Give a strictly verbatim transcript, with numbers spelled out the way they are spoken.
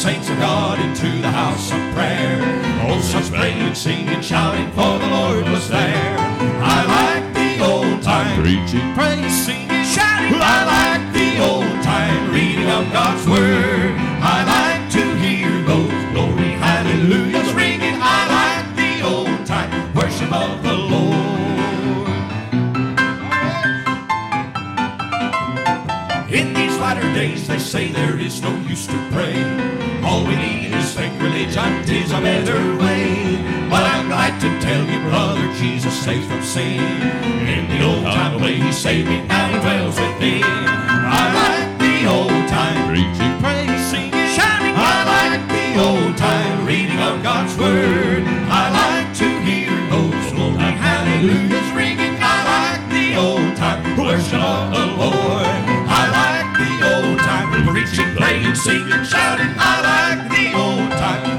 saints of God into the house of prayer. Oh, such playing, singing, shouting, for the Lord was there. I like the old time preaching, praying, singing, shouting. I like the old time reading of God's word. I like to hear those glory hallelujahs ringing. I like the old time worship of the Lord. In these latter days they say there is no use to pray. All we need is fake religion, 'tis a better way. But I'm glad to tell you, brother, Jesus saves from sin. In the old time way he saved me, now he dwells within. I like the old time preaching, praying, singing, shouting. I like the old time reading of God's word. I like to hear those old time hallelujahs ringing. I like the old time worship of the Lord. I like the old time preaching, praying, singing, shouting. I like the old time